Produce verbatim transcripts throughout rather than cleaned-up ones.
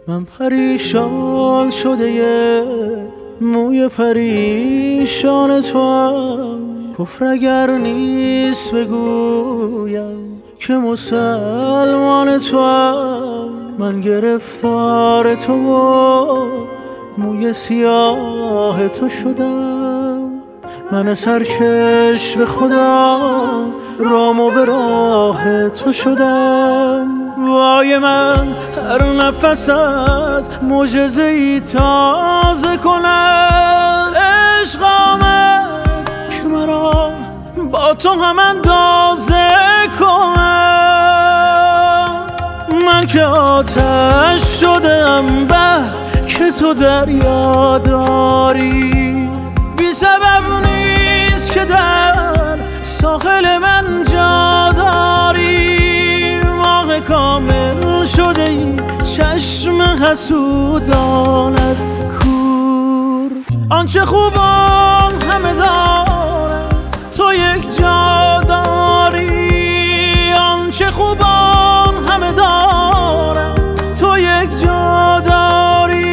من پریشان شده یه موی پریشان تو هم، کفر اگر نیست بگویم که مسلمان تو هم. من گرفتار تو و موی سیاه تو شدم، من سرکش به خدا رام و به راه تو شدم. وای من هر نفست معجزه‌ای تازه کند، عشق آمد که مرا با تو هم اندازه کنم. من که آتش شدم به که تو دریا داری، بی سبب نیست که در ساحل من جا داری. ماه کامل شده ای چشم حسودانت کور، آنچه خوبان همه دارن تو یک جا داری، آنچه خوبان همه دارن تو یک جا داری.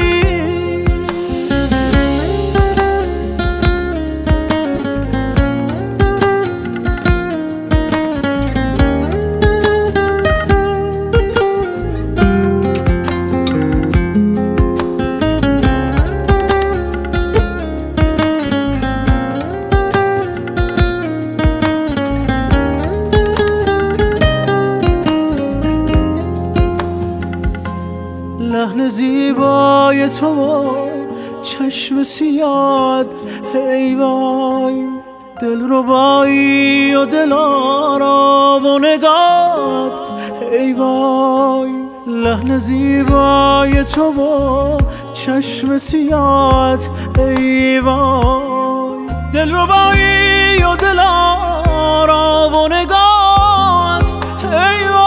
لحن زیبای تو چشم سیاد، ای وای دلربایی و دلارا و نگات، ای وای لحن زیبای تو و چشم سیاد، ای وای دلربایی و دلارا و نگات، ای وای.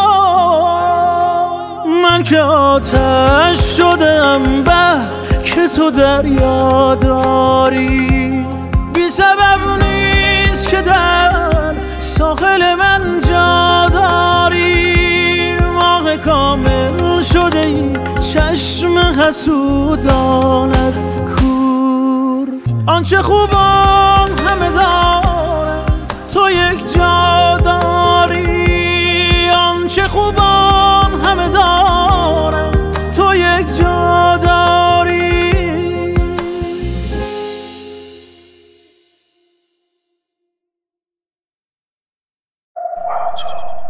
من که آتش شدم به که تو دریا داری، بی سبب نیست که در ساحل من جا داری. ماه کامل شده ای چشم حسودانت کور، آنچه خوبان همه دارن تو یک جا داری، آنچه خوبان همه دارن تو یک جا داری.